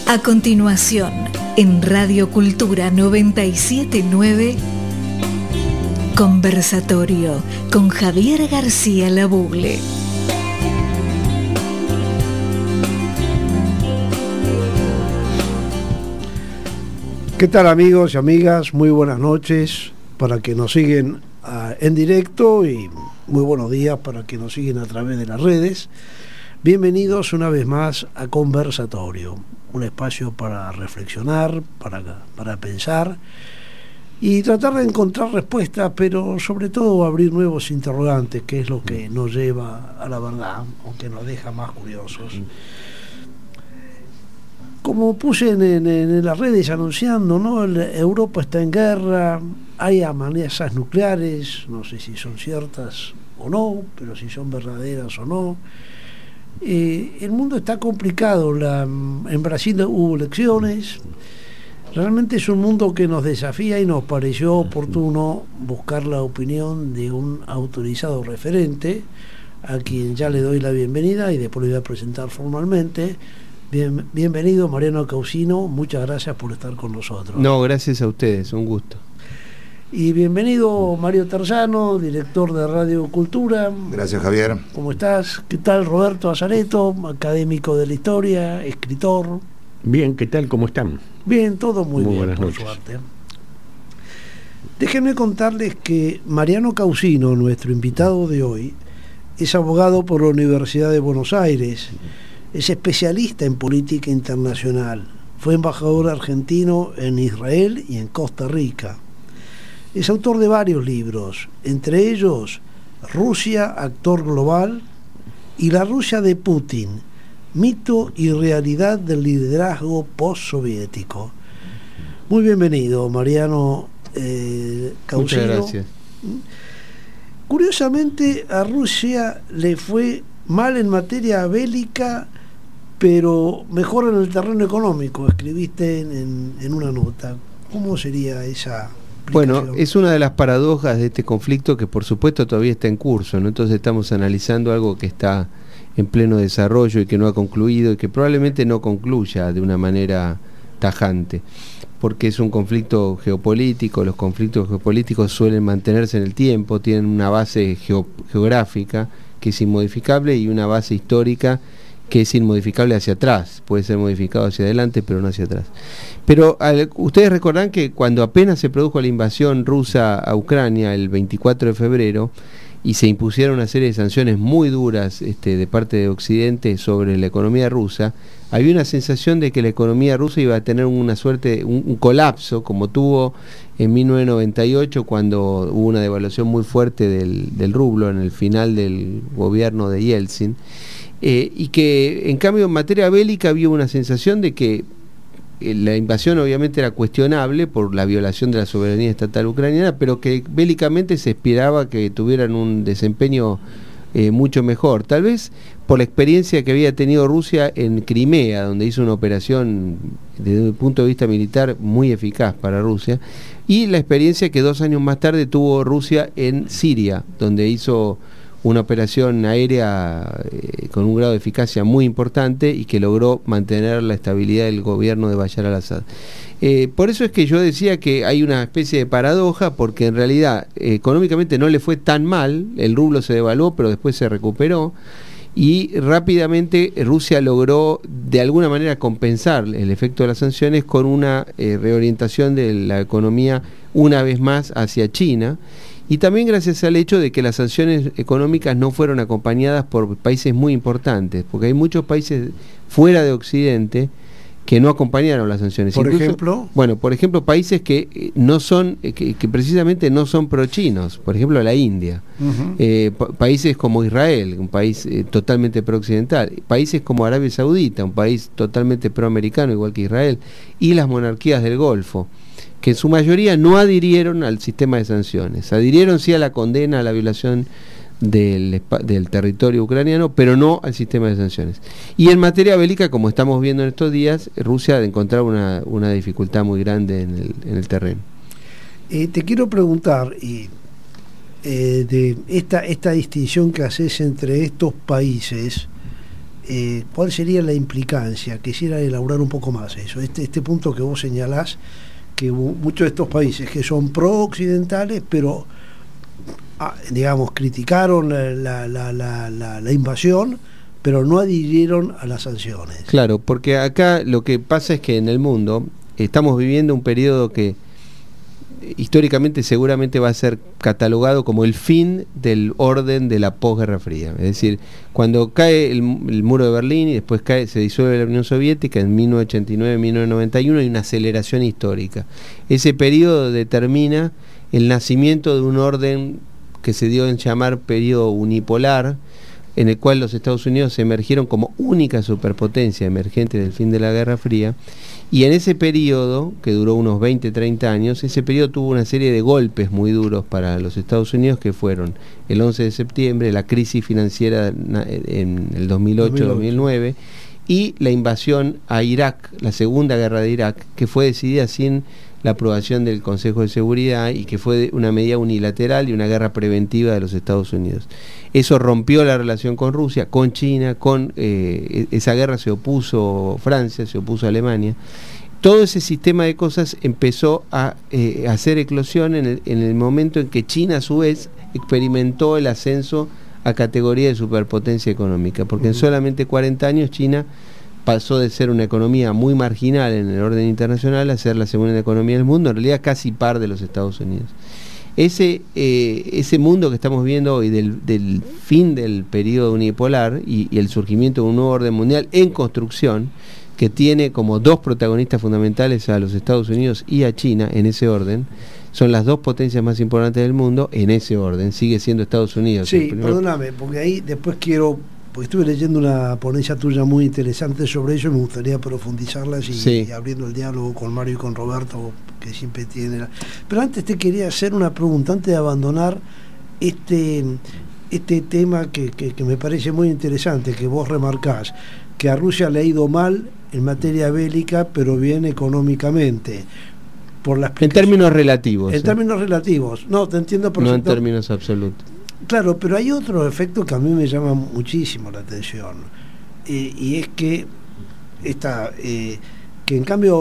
A continuación, en Radio Cultura 979, conversatorio con Javier García Labugle. ¿Qué tal, amigos y amigas? Muy buenas noches para que nos siguen en directo y muy buenos días para que nos siguen a través de las redes. Bienvenidos una vez más a Conversatorio, un espacio para reflexionar, para pensar y tratar de encontrar respuestas, pero sobre todo abrir nuevos interrogantes, que es lo que nos lleva a la verdad, aunque nos deja más curiosos. Como puse en las redes anunciando, ¿no? Europa está en guerra, hay amenazas nucleares, no sé si son ciertas o no, pero si son verdaderas o no. El mundo está complicado, en Brasil hubo elecciones, realmente es un mundo que nos desafía y nos pareció oportuno buscar la opinión de un autorizado referente, a quien ya le doy la bienvenida y después le voy a presentar formalmente. Bienvenido, Mariano Causino, muchas gracias por estar con nosotros. No, gracias a ustedes, un gusto. Y bienvenido, Mario Tarzano, director de Radio Cultura. Gracias, Javier. ¿Cómo estás? ¿Qué tal, Roberto Azareto, académico de la historia, escritor? Bien, ¿qué tal? ¿Cómo están? Bien, todo muy bien, buenas por noches. suerte. Déjenme contarles que Mariano Causino, nuestro invitado de hoy, es abogado por la Universidad de Buenos Aires, es especialista en política internacional, fue embajador argentino en Israel y en Costa Rica. Es autor de varios libros, entre ellos Rusia, actor global, y La Rusia de Putin, mito y realidad del liderazgo postsoviético. Muy bienvenido, Mariano Causino. Muchas gracias. Curiosamente, a Rusia le fue mal en materia bélica, pero mejor en el terreno económico, escribiste en una nota. ¿Cómo sería esa aplicación? Bueno, es una de las paradojas de este conflicto que por supuesto todavía está en curso, ¿no? Entonces estamos analizando algo que está en pleno desarrollo y que no ha concluido y que probablemente no concluya de una manera tajante, porque es un conflicto geopolítico. Los conflictos geopolíticos suelen mantenerse en el tiempo, tienen una base geográfica que es inmodificable y una base histórica que es inmodificable hacia atrás, puede ser modificado hacia adelante pero no hacia atrás. Pero ustedes recordarán que cuando apenas se produjo la invasión rusa a Ucrania el 24 de febrero y se impusieron una serie de sanciones muy duras de parte de Occidente sobre la economía rusa, había una sensación de que la economía rusa iba a tener una suerte, un colapso, como tuvo en 1998 cuando hubo una devaluación muy fuerte del rublo en el final del gobierno de Yeltsin. Y que en cambio en materia bélica había una sensación de que la invasión obviamente era cuestionable por la violación de la soberanía estatal ucraniana, pero que bélicamente se esperaba que tuvieran un desempeño mucho mejor, tal vez por la experiencia que había tenido Rusia en Crimea, donde hizo una operación desde el punto de vista militar muy eficaz para Rusia, y la experiencia que 2 años más tarde tuvo Rusia en Siria, donde hizo una operación aérea con un grado de eficacia muy importante y que logró mantener la estabilidad del gobierno de Bashar al-Assad. Por eso es que yo decía que hay una especie de paradoja, porque en realidad económicamente no le fue tan mal, el rublo se devaluó pero después se recuperó y rápidamente Rusia logró de alguna manera compensar el efecto de las sanciones con una reorientación de la economía una vez más hacia China. Y también gracias al hecho de que las sanciones económicas no fueron acompañadas por países muy importantes, porque hay muchos países fuera de Occidente que no acompañaron las sanciones. Por Incluso, ejemplo, bueno, por ejemplo, países que no son, que precisamente no son pro-chinos, por ejemplo la India, países como Israel, un país totalmente pro-occidental, países como Arabia Saudita, un país totalmente pro-americano, igual que Israel, y las monarquías del Golfo, que en su mayoría no adhirieron al sistema de sanciones, adhirieron sí a la condena a la violación del territorio ucraniano, pero no al sistema de sanciones. Y en materia bélica, como estamos viendo en estos días, Rusia encontraba una dificultad muy grande en el terreno. Te quiero preguntar de esta distinción que haces entre estos países, ¿cuál sería la implicancia? Quisiera elaborar un poco más eso, este punto que vos señalás, que muchos de estos países que son pro-occidentales, pero digamos, criticaron la invasión, pero no adhirieron a las sanciones. Claro, porque acá lo que pasa es que en el mundo estamos viviendo un periodo que históricamente seguramente va a ser catalogado como el fin del orden de la posguerra fría. Es decir, cuando cae el muro de Berlín y después se disuelve la Unión Soviética en 1989-1991, hay una aceleración histórica. Ese periodo determina el nacimiento de un orden que se dio en llamar periodo unipolar, en el cual los Estados Unidos emergieron como única superpotencia emergente del fin de la Guerra Fría, y en ese periodo, que duró unos 20-30 años, ese periodo tuvo una serie de golpes muy duros para los Estados Unidos, que fueron el 11 de septiembre, la crisis financiera en el 2008-2009, y la invasión a Irak, la segunda guerra de Irak, que fue decidida sin la aprobación del Consejo de Seguridad y que fue una medida unilateral y una guerra preventiva de los Estados Unidos. Eso rompió la relación con Rusia, con China, esa guerra se opuso Francia, se opuso Alemania. Todo ese sistema de cosas empezó a hacer eclosión en el momento en que China a su vez experimentó el ascenso a categoría de superpotencia económica, porque en solamente 40 años China pasó de ser una economía muy marginal en el orden internacional a ser la segunda economía del mundo, en realidad casi par de los Estados Unidos. Ese mundo que estamos viendo hoy del fin del periodo unipolar y el surgimiento de un nuevo orden mundial en construcción, que tiene como dos protagonistas fundamentales a los Estados Unidos y a China en ese orden, son las dos potencias más importantes del mundo en ese orden, sigue siendo Estados Unidos. Sí, perdóname, porque ahí después porque estuve leyendo una ponencia tuya muy interesante sobre ello y me gustaría profundizarlas y abriendo el diálogo con Mario y con Roberto, que siempre tiene. Pero antes te quería hacer una pregunta, antes de abandonar este tema que me parece muy interesante, que vos remarcás, que a Rusia le ha ido mal en materia bélica, pero bien económicamente. En términos relativos. En términos relativos. No, te entiendo perfectamente. No en términos absolutos. Claro, pero hay otro efecto que a mí me llama muchísimo la atención, y es que que en cambio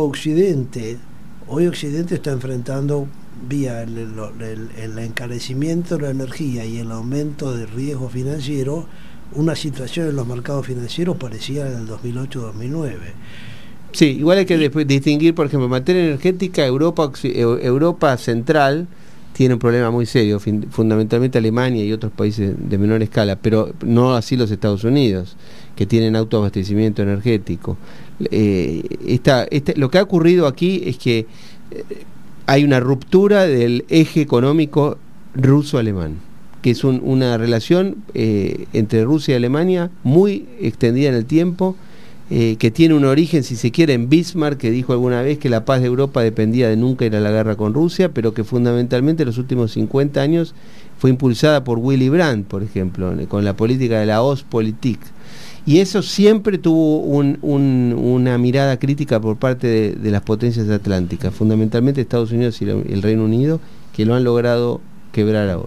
hoy Occidente está enfrentando, vía el encarecimiento de la energía y el aumento del riesgo financiero, una situación en los mercados financieros parecida a la del 2008-2009. Sí, igual hay que distinguir, por ejemplo, en materia energética, Europa Central tiene un problema muy serio, fundamentalmente Alemania y otros países de menor escala, pero no así los Estados Unidos, que tienen autoabastecimiento energético. Lo que ha ocurrido aquí es que hay una ruptura del eje económico ruso-alemán, que es una relación entre Rusia y Alemania muy extendida en el tiempo, que tiene un origen, si se quiere, en Bismarck, que dijo alguna vez que la paz de Europa dependía de nunca ir a la guerra con Rusia, pero que fundamentalmente en los últimos 50 años fue impulsada por Willy Brandt, por ejemplo, con la política de la Ostpolitik. Y eso siempre tuvo una mirada crítica por parte de las potencias atlánticas, fundamentalmente Estados Unidos y el Reino Unido, que lo han logrado quebrar ahora.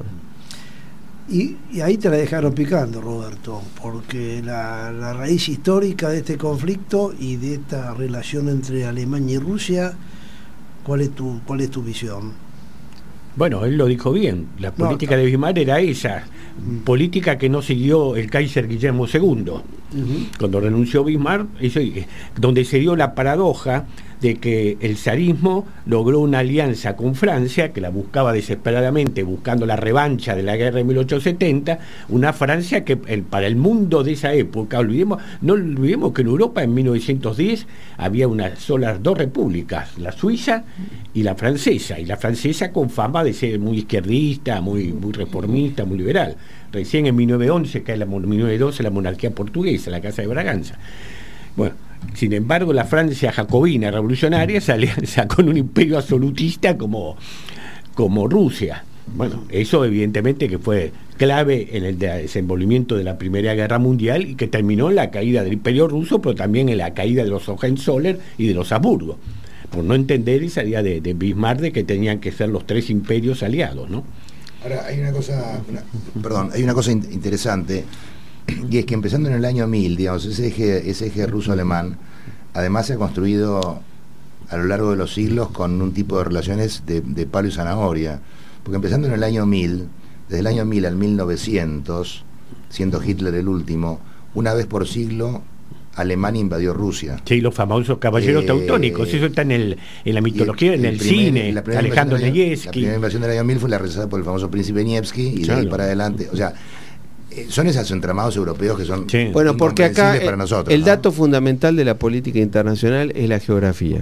Y ahí te la dejaron picando, Roberto, porque la raíz histórica de este conflicto y de esta relación entre Alemania y Rusia, ¿cuál es tu visión? Bueno, él lo dijo bien, la política de Bismarck era esa, política que no siguió el Kaiser Guillermo II. Cuando renunció Bismarck, donde se dio la paradoja de que el zarismo logró una alianza con Francia, que la buscaba desesperadamente, buscando la revancha de la guerra de 1870, una Francia que para el mundo de esa época, no olvidemos que en Europa en 1910 había solas dos repúblicas, la suiza y la francesa con fama de ser muy izquierdista, muy reformista, muy liberal. Recién en 1911 cae 1912 la monarquía portuguesa, la Casa de Braganza. Bueno, sin embargo, la Francia jacobina revolucionaria se alianza con un imperio absolutista como Rusia. Bueno, eso evidentemente que fue clave en el desenvolvimiento de la Primera Guerra Mundial y que terminó en la caída del imperio ruso, pero también en la caída de los Hohenzollern y de los Habsburgo, por no entender esa idea de Bismarck de que tenían que ser los tres imperios aliados, ¿no? Ahora, hay una cosa interesante, y es que empezando en el año 1000, digamos, ese eje ruso-alemán, además se ha construido a lo largo de los siglos con un tipo de relaciones de palo y zanahoria, porque empezando en el año 1000, desde el año 1000 al 1900, siendo Hitler el último, una vez por siglo Alemania invadió Rusia. Sí, los famosos caballeros teutónicos, eso está en la mitología, en el cine, Alejandro Nevsky. La primera invasión del año 1000 fue la realizada por el famoso príncipe Nevsky, y de ahí para adelante, o sea, son esos entramados europeos que son bueno, porque acá para nosotros, el dato fundamental de la política internacional es la geografía.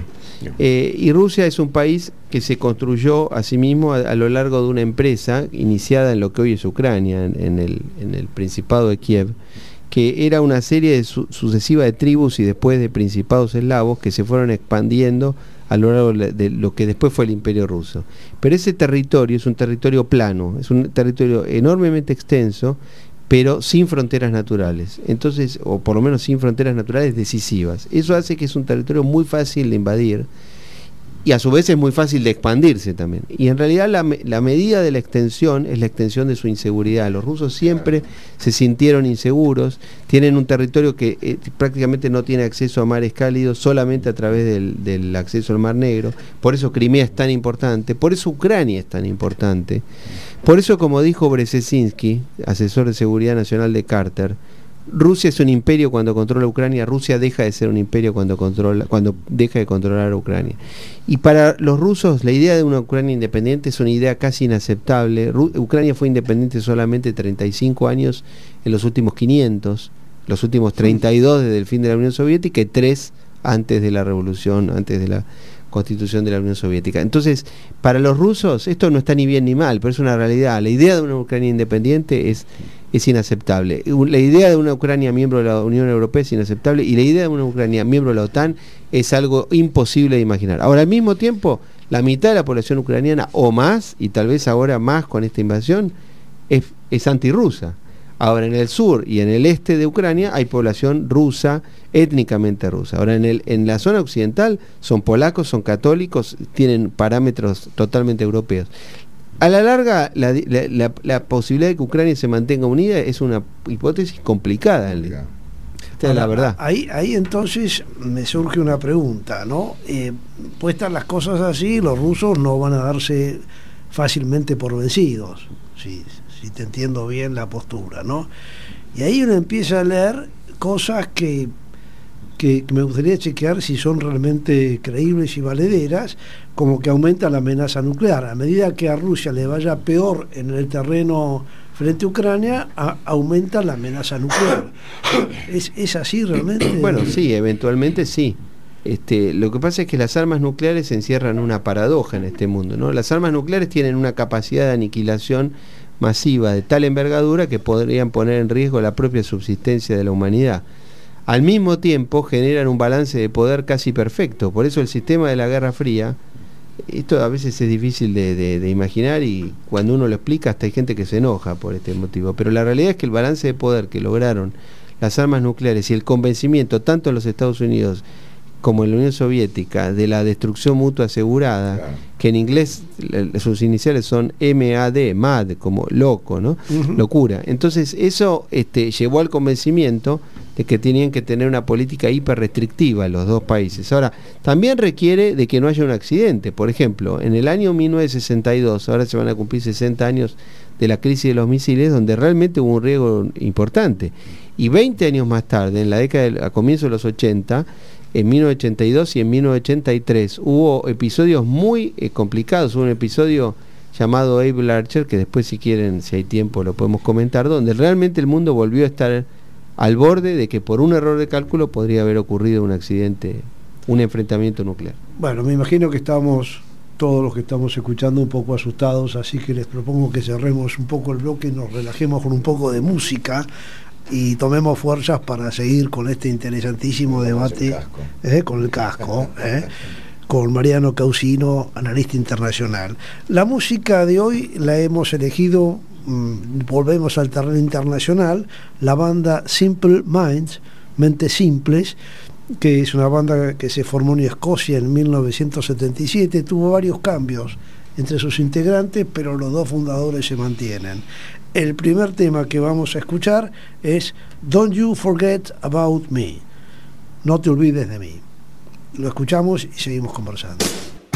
Y Rusia es un país que se construyó a sí mismo a lo largo de una empresa iniciada en lo que hoy es Ucrania, en el Principado de Kiev, que era una serie sucesiva de tribus y después de principados eslavos que se fueron expandiendo a lo largo de lo que después fue el Imperio Ruso. Pero ese territorio es un territorio plano, es un territorio enormemente extenso, pero sin fronteras naturales, entonces, o por lo menos sin fronteras naturales decisivas. Eso hace que es un territorio muy fácil de invadir y a su vez es muy fácil de expandirse también. Y en realidad la medida de la extensión es la extensión de su inseguridad. Los rusos siempre se sintieron inseguros, tienen un territorio que prácticamente no tiene acceso a mares cálidos, solamente a través del acceso al Mar Negro. Por eso Crimea es tan importante, por eso Ucrania es tan importante. Por eso, como dijo Brzezinski, asesor de seguridad nacional de Carter, Rusia es un imperio cuando controla Ucrania, Rusia deja de ser un imperio cuando deja de controlar a Ucrania. Y para los rusos la idea de una Ucrania independiente es una idea casi inaceptable. Ucrania fue independiente solamente 35 años en los últimos 500, los últimos 32 desde el fin de la Unión Soviética y 3 antes de la revolución, antes de la constitución de la Unión Soviética. Entonces, para los rusos esto no está ni bien ni mal, pero es una realidad. La idea de una Ucrania independiente es inaceptable. La idea de una Ucrania miembro de la Unión Europea es inaceptable, y la idea de una Ucrania miembro de la OTAN es algo imposible de imaginar. Ahora, al mismo tiempo, la mitad de la población ucraniana o más, y tal vez ahora más con esta invasión, es antirrusa. Ahora, en el sur y en el este de Ucrania hay población rusa, étnicamente rusa. Ahora, en la zona occidental son polacos, son católicos, tienen parámetros totalmente europeos. A la larga, la posibilidad de que Ucrania se mantenga unida es una hipótesis complicada. Esta es la verdad. Ahí entonces me surge una pregunta, ¿no? Puestas las cosas así, los rusos no van a darse fácilmente por vencidos, si te entiendo bien la postura, ¿no? Y ahí uno empieza a leer cosas que me gustaría chequear si son realmente creíbles y valederas, como que aumenta la amenaza nuclear. A medida que a Rusia le vaya peor en el terreno frente a Ucrania, aumenta la amenaza nuclear. ¿Es así realmente? Bueno, sí, eventualmente sí. Lo que pasa es que las armas nucleares encierran una paradoja en este mundo, ¿no? Las armas nucleares tienen una capacidad de aniquilación masiva de tal envergadura que podrían poner en riesgo la propia subsistencia de la humanidad. Al mismo tiempo generan un balance de poder casi perfecto. Por eso el sistema de la Guerra Fría, esto a veces es difícil de imaginar, y cuando uno lo explica hasta hay gente que se enoja por este motivo, pero la realidad es que el balance de poder que lograron las armas nucleares y el convencimiento tanto en los Estados Unidos como en la Unión Soviética de la destrucción mutua asegurada, claro, que en inglés sus iniciales son MAD, como loco, ¿no? Locura. Entonces eso llevó al convencimiento de que tenían que tener una política hiper restrictiva los dos países. Ahora, también requiere de que no haya un accidente. Por ejemplo, en el año 1962, ahora se van a cumplir 60 años de la crisis de los misiles, donde realmente hubo un riesgo importante. Y 20 años más tarde, en la década a comienzos de los 80, en 1982 y en 1983 hubo episodios muy complicados. Hubo un episodio llamado Able Archer, que después, si quieren, si hay tiempo, lo podemos comentar, donde realmente el mundo volvió a estar al borde de que por un error de cálculo podría haber ocurrido un accidente, un enfrentamiento nuclear. Bueno, me imagino que estamos todos los que estamos escuchando un poco asustados, así que les propongo que cerremos un poco el bloque y nos relajemos con un poco de música y tomemos fuerzas para seguir con este interesantísimo debate con el casco, con Mariano Causino, analista internacional. La música de hoy la hemos elegido, volvemos al terreno internacional, la banda Simple Minds, Mentes Simples, que es una banda que se formó en Escocia en 1977, tuvo varios cambios entre sus integrantes, pero los dos fundadores se mantienen. El primer tema que vamos a escuchar es Don't You Forget About Me, no te olvides de mí. Lo escuchamos y seguimos conversando.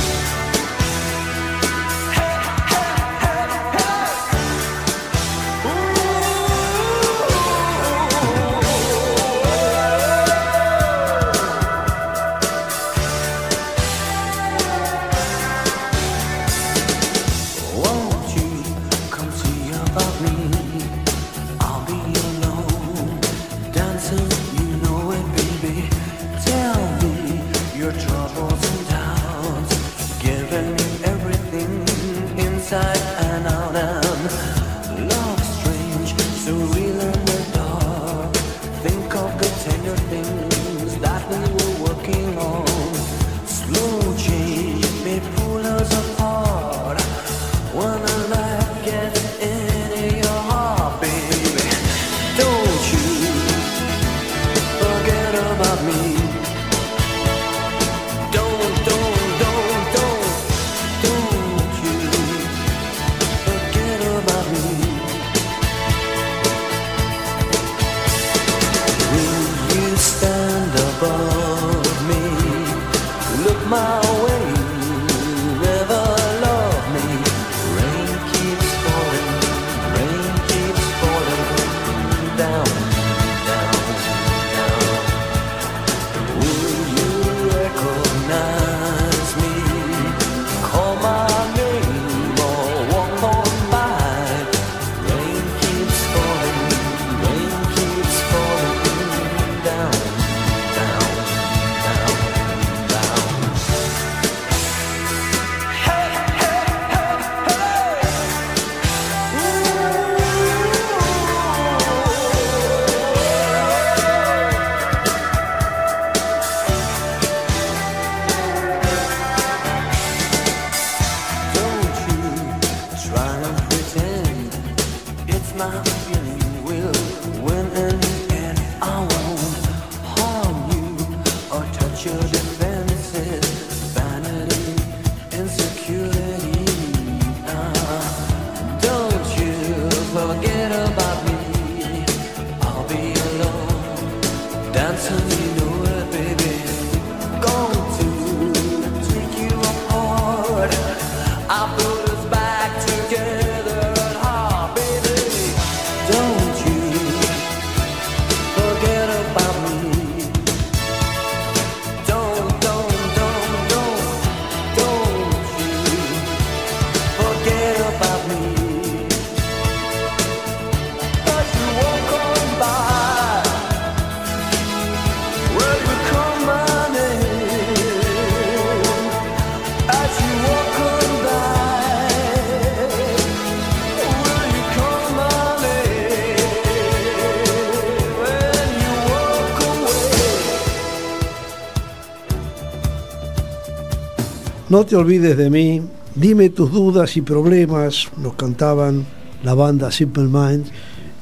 No te olvides de mí, dime tus dudas y problemas, nos cantaban la banda Simple Minds,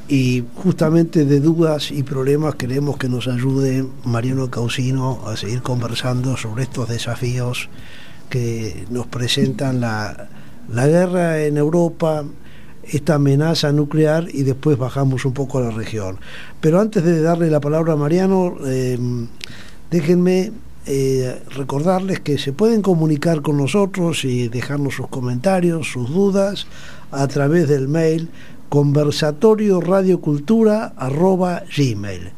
y justamente de dudas y problemas queremos que nos ayude Mariano Causino a seguir conversando sobre estos desafíos que nos presentan la guerra en Europa, esta amenaza nuclear, y después bajamos un poco a la región. Pero antes de darle la palabra a Mariano, déjenme recordarles que se pueden comunicar con nosotros y dejarnos sus comentarios, sus dudas a través del mail conversatorioradiocultura@gmail,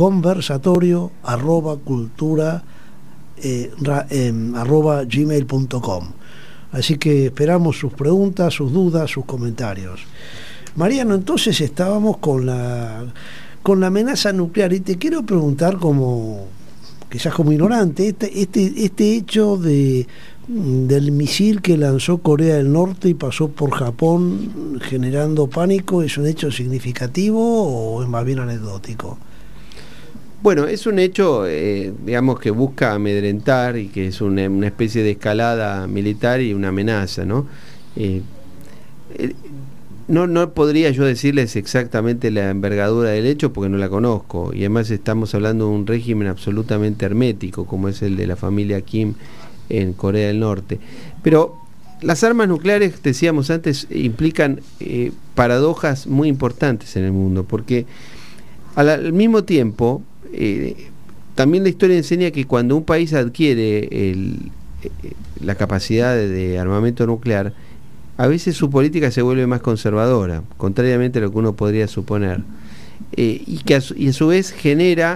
conversatorioradiocultura@gmail.com. Así que esperamos sus preguntas, sus dudas, sus comentarios. Mariano, entonces estábamos con la amenaza nuclear, y te quiero preguntar, como quizás como ignorante, este hecho del misil que lanzó Corea del Norte y pasó por Japón generando pánico, ¿es un hecho significativo o es más bien anecdótico? Bueno, es un hecho, digamos, que busca amedrentar y que es una especie de escalada militar y una amenaza, ¿no? No podría yo decirles exactamente la envergadura del hecho porque no la conozco, y además estamos hablando de un régimen absolutamente hermético como es el de la familia Kim en Corea del Norte. Pero las armas nucleares, decíamos antes, implican paradojas muy importantes en el mundo, porque al mismo tiempo, también la historia enseña que cuando un país adquiere la capacidad de armamento nuclear, a veces su política se vuelve más conservadora, contrariamente a lo que uno podría suponer, y a su vez genera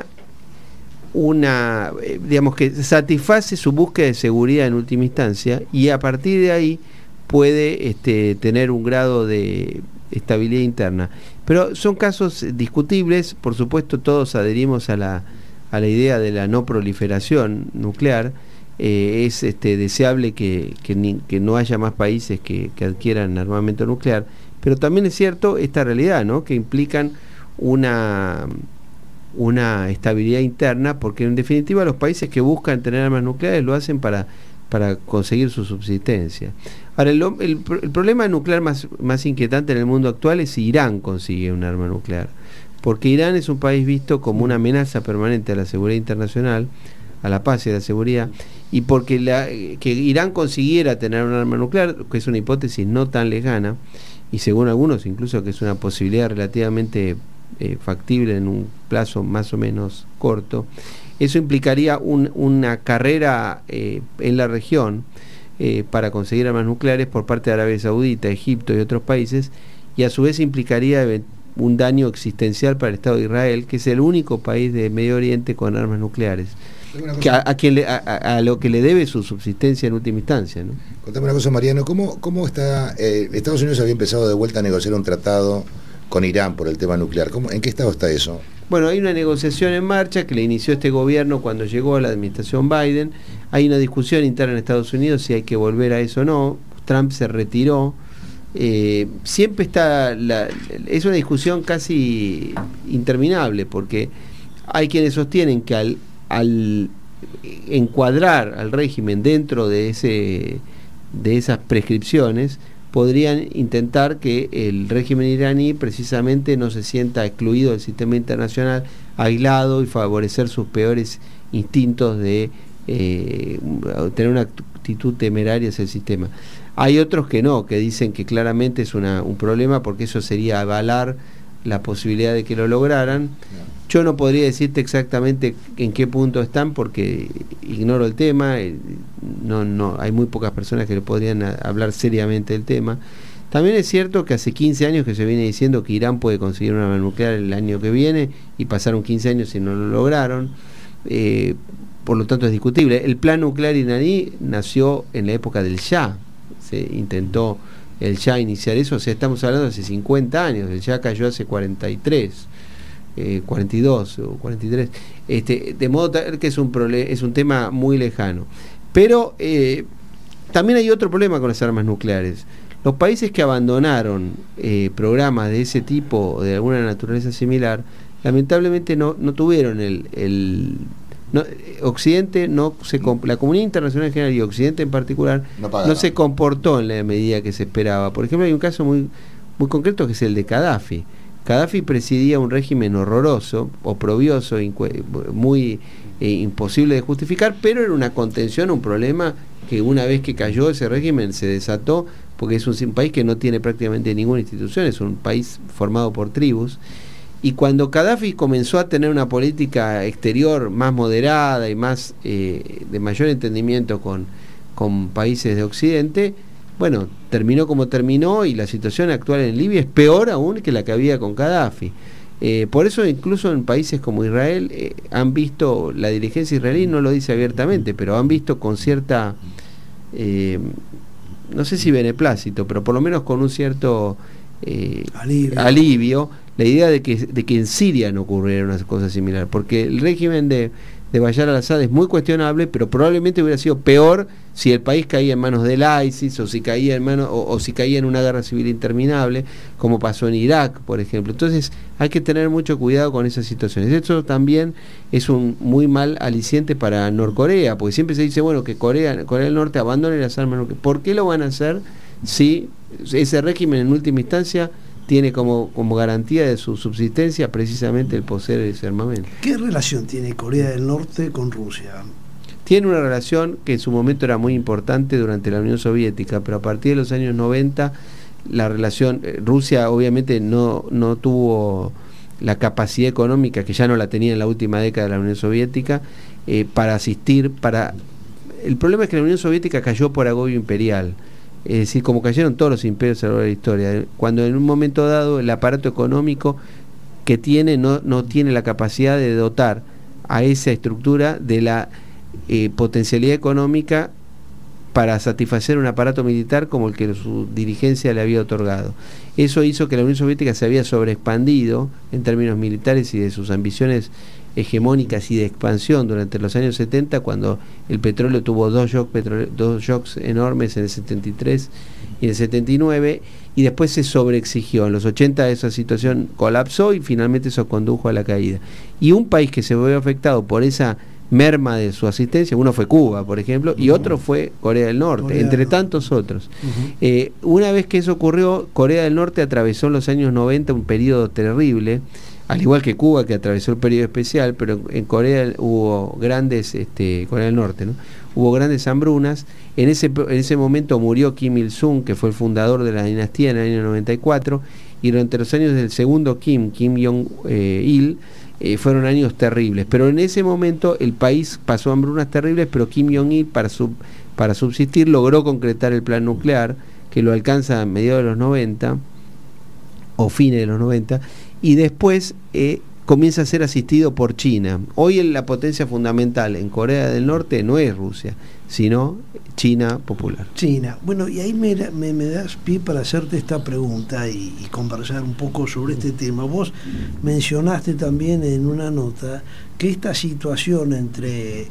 digamos que satisface su búsqueda de seguridad en última instancia, y a partir de ahí puede tener un grado de estabilidad interna. Pero son casos discutibles. Por supuesto, todos adherimos a la idea de la no proliferación nuclear. Es deseable que no haya más países que adquieran armamento nuclear, pero también es cierto esta realidad, ¿no?, que implican una estabilidad interna, porque en definitiva los países que buscan tener armas nucleares lo hacen para conseguir su subsistencia. Ahora, el problema nuclear más inquietante en el mundo actual es si Irán consigue un arma nuclear, porque Irán es un país visto como una amenaza permanente a la seguridad internacional, a la paz y a la seguridad, y porque que Irán consiguiera tener un arma nuclear, que es una hipótesis no tan lejana, y según algunos incluso que es una posibilidad relativamente factible en un plazo más o menos corto, eso implicaría una carrera en la región para conseguir armas nucleares por parte de Arabia Saudita, Egipto y otros países, y a su vez implicaría un daño existencial para el Estado de Israel, que es el único país de Medio Oriente con armas nucleares, a lo que le debe su subsistencia en última instancia, ¿no? Contame una cosa, Mariano, ¿cómo está? Estados Unidos había empezado de vuelta a negociar un tratado con Irán por el tema nuclear. ¿En qué estado está eso? Bueno, hay una negociación en marcha que le inició este gobierno cuando llegó a la administración Biden. Hay una discusión interna en Estados Unidos si hay que volver a eso o no. Trump se retiró. Siempre está es una discusión casi interminable, porque hay quienes sostienen que al encuadrar al régimen dentro de esas prescripciones, podrían intentar que el régimen iraní precisamente no se sienta excluido del sistema internacional, aislado, y favorecer sus peores instintos de tener una actitud temeraria hacia el sistema. Hay otros que no, que dicen que claramente es un problema, porque eso sería avalar la posibilidad de que lo lograran. Yo no podría decirte exactamente en qué punto están, porque ignoro el tema. No hay muy pocas personas que le podrían hablar seriamente del tema. También es cierto que hace 15 años que se viene diciendo que Irán puede conseguir una arma nuclear el año que viene, y pasaron 15 años y no lo lograron. Por lo tanto es discutible. El plan nuclear iraní nació en la época del Shah. Se intentó el Shah iniciar eso, o sea, estamos hablando de hace 50 años. El Shah cayó hace 42 o 43, de modo tal que es un tema muy lejano. Pero también hay otro problema con las armas nucleares. Los países que abandonaron programas de ese tipo o de alguna naturaleza similar, lamentablemente no tuvieron Occidente la comunidad internacional en general y Occidente en particular no se comportó en la medida que se esperaba. Por ejemplo, hay un caso muy, muy concreto, que es el de Gaddafi. Gaddafi presidía un régimen horroroso, oprobioso, muy imposible de justificar, pero era una contención, un problema que una vez que cayó ese régimen se desató, porque es un país que no tiene prácticamente ninguna institución, es un país formado por tribus. Y cuando Gaddafi comenzó a tener una política exterior más moderada y más de mayor entendimiento con países de Occidente, bueno, terminó como terminó, y la situación actual en Libia es peor aún que la que había con Gaddafi. Por eso incluso en países como Israel han visto, la dirigencia israelí no lo dice abiertamente, pero han visto con cierta, no sé si beneplácito, pero por lo menos con un cierto alivio, la idea de que en Siria no ocurriera una cosa similar, porque el régimen de Bashar al-Assad es muy cuestionable, pero probablemente hubiera sido peor si el país caía en manos del ISIS, o si caía en una guerra civil interminable, como pasó en Irak, por ejemplo. Entonces hay que tener mucho cuidado con esas situaciones. Esto también es un muy mal aliciente para Norcorea, porque siempre se dice, bueno, que Corea del Norte abandone las armas nucleares. ¿Por qué lo van a hacer si ese régimen en última instancia tiene como garantía de su subsistencia precisamente el poseer ese armamento? ¿Qué relación tiene Corea del Norte con Rusia? tiene una relación que en su momento era muy importante durante la Unión Soviética, pero a partir de los años 90 la relación, Rusia obviamente no tuvo la capacidad económica, que ya no la tenía en la última década de la Unión Soviética, para asistir, el problema es que la Unión Soviética cayó por agobio imperial, es decir, como cayeron todos los imperios a lo largo de la historia, cuando en un momento dado el aparato económico que tiene no tiene la capacidad de dotar a esa estructura de la potencialidad económica para satisfacer un aparato militar como el que su dirigencia le había otorgado. Eso hizo que la Unión Soviética se había sobreexpandido en términos militares y de sus ambiciones hegemónicas y de expansión durante los años 70, cuando el petróleo tuvo dos shocks enormes en el 73 y en el 79, y después se sobreexigió. En los 80 esa situación colapsó y finalmente eso condujo a la caída. Y un país que se vio afectado por esa merma de su asistencia, uno fue Cuba, por ejemplo, y otro fue Corea del Norte, entre tantos otros. Una vez que eso ocurrió, Corea del Norte atravesó en los años 90 un periodo terrible, al igual que Cuba, que atravesó el periodo especial, pero en Corea hubo grandes, Corea del Norte, ¿no? Hubo grandes hambrunas. En ese momento murió Kim Il-sung, que fue el fundador de la dinastía en el año 94, y durante los años del segundo Kim Jong-il, fueron años terribles, pero en ese momento el país pasó hambrunas terribles, pero Kim Jong-il para subsistir logró concretar el plan nuclear, que lo alcanza a mediados de los 90 o fines de los 90, y después comienza a ser asistido por China. Hoy la potencia fundamental en Corea del Norte no es Rusia, sino China popular. China. Bueno, y ahí me das pie para hacerte esta pregunta y conversar un poco sobre este tema. Vos mencionaste también en una nota que esta situación entre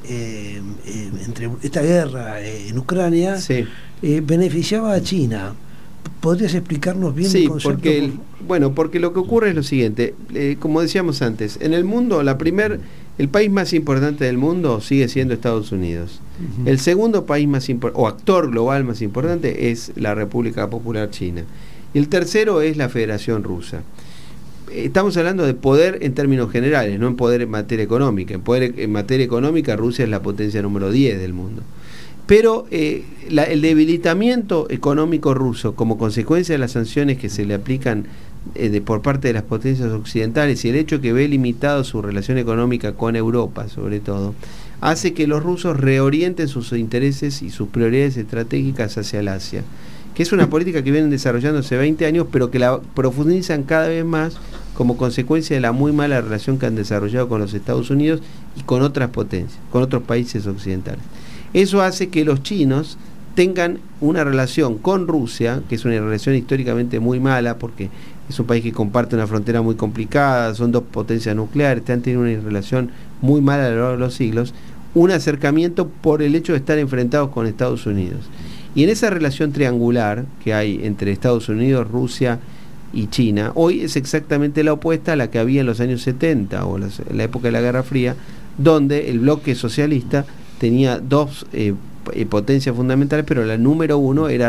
esta guerra en Ucrania, sí, beneficiaba a China. ¿Podrías explicarnos bien el concepto? Sí, porque lo que ocurre es lo siguiente, como decíamos antes, en el mundo el país más importante del mundo sigue siendo Estados Unidos. El segundo país más importante, o actor global más importante, es la República Popular China. Y el tercero es la Federación Rusa. Estamos hablando de poder en términos generales, no en poder en materia económica. En materia económica, Rusia es la potencia número 10 del mundo. Pero el debilitamiento económico ruso como consecuencia de las sanciones que se le aplican por parte de las potencias occidentales y el hecho que ve limitado su relación económica con Europa, sobre todo, hace que los rusos reorienten sus intereses y sus prioridades estratégicas hacia el Asia, que es una política que vienen desarrollando hace 20 años, pero que la profundizan cada vez más como consecuencia de la muy mala relación que han desarrollado con los Estados Unidos y con otras potencias, con otros países occidentales. Eso hace que los chinos tengan una relación con Rusia, que es una relación históricamente muy mala, porque es un país que comparte una frontera muy complicada, son dos potencias nucleares, han tenido una relación muy mala a lo largo de los siglos, un acercamiento por el hecho de estar enfrentados con Estados Unidos. Y en esa relación triangular que hay entre Estados Unidos, Rusia y China, hoy es exactamente la opuesta a la que había en los años 70 o en la época de la Guerra Fría, donde el bloque socialista tenía dos potencias fundamentales, pero la número uno era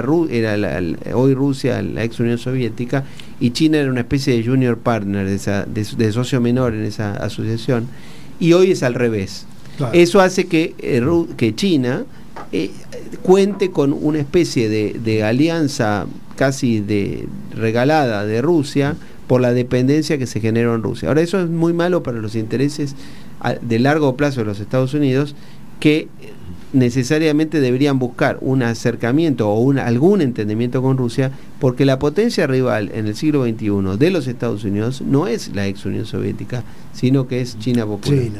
hoy Rusia, la ex Unión Soviética, y China era una especie de junior partner, de socio menor en esa asociación, y hoy es al revés. Claro. Eso hace que China cuente con una especie de alianza casi regalada de Rusia por la dependencia que se generó en Rusia. Ahora, eso es muy malo para los intereses de largo plazo de los Estados Unidos, que necesariamente deberían buscar un acercamiento o algún entendimiento con Rusia, porque la potencia rival en el siglo XXI de los Estados Unidos no es la ex Unión Soviética, sino que es China popular. China.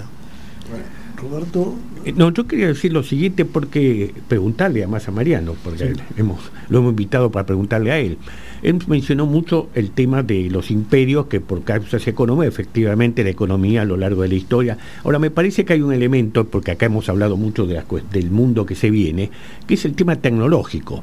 Roberto. No, yo quería decir lo siguiente, porque preguntarle además a Mariano, porque sí, lo hemos invitado para preguntarle a él. Él mencionó mucho el tema de los imperios, que por causas económicas, efectivamente la economía a lo largo de la historia. Ahora, me parece que hay un elemento, porque acá hemos hablado mucho del mundo que se viene, que es el tema tecnológico.